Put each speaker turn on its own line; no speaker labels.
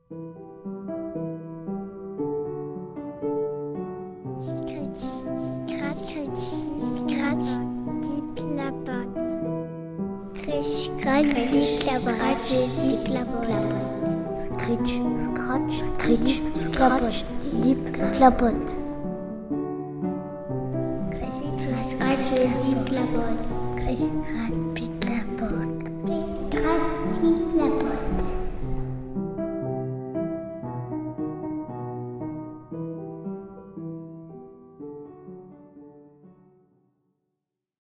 Scratch, scratch, scratch, dip la botte. Scratch, scratch, dip la botte. Scratch, scratch, scratch, scratch, dip la botte. Scratch, dip la botte.